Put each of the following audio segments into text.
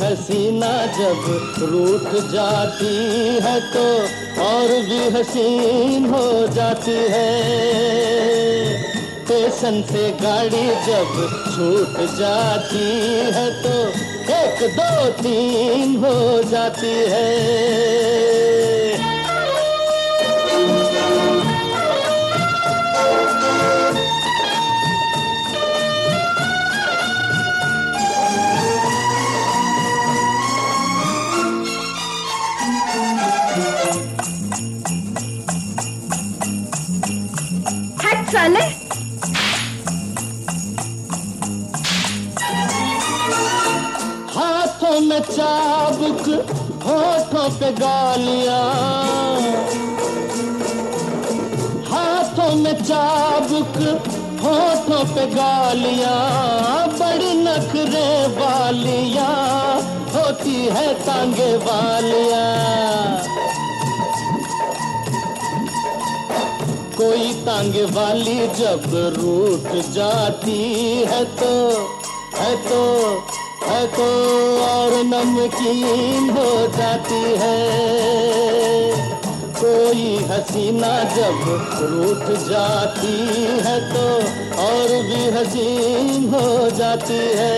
हसीना जब रूठ जाती है तो और भी हसीन हो जाती है। स्टेशन से गाड़ी जब छूट जाती है तो 1 2 3 हो जाती है। साले हाथों में चाबुक होठों पे गालियां, हाथों में चाबुक होठों पे गालियां, बड़ी नखरे वालियां होती है टांगे वालियां। कोई टांगे वाली जब रूठ जाती है तो और नमकीन हो जाती है। कोई हसीना जब रूठ जाती है तो और भी हसीन हो जाती है।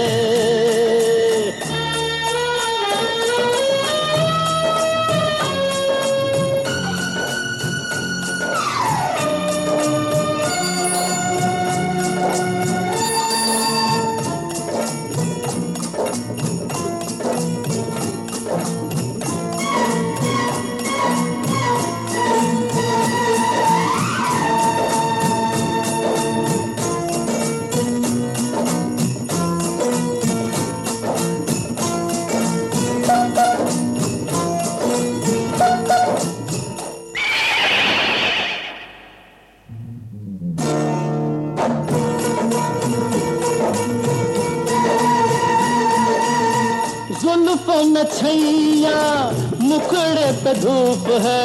जुल्फों में छैया मुखड़े पे धूप है,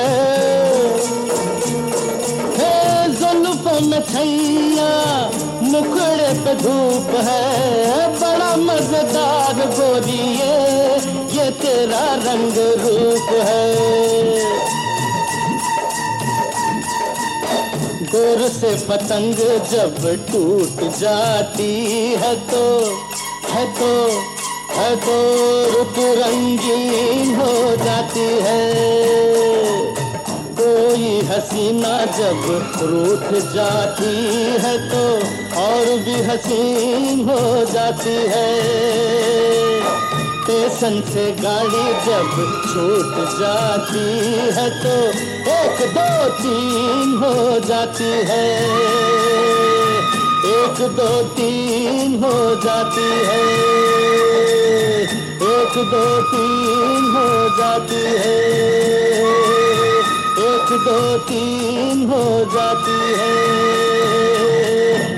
जुल्फों में छैया मुखड़े पे धूप है। बड़ा मजेदार गोरिये ये तेरा रंग रूप है। डोर से पतंग जब टूट जाती है तो रुत रंगीन हो जाती है। कोई हसीना जब रूठ जाती है तो और भी हसीन हो जाती है। स्टेशन से गाड़ी जब छूट जाती है तो 1 2 3 हो जाती है। 1 2 3 हो जाती है। 1 2 3 हो जाती है। 1 2 3 हो जाती है।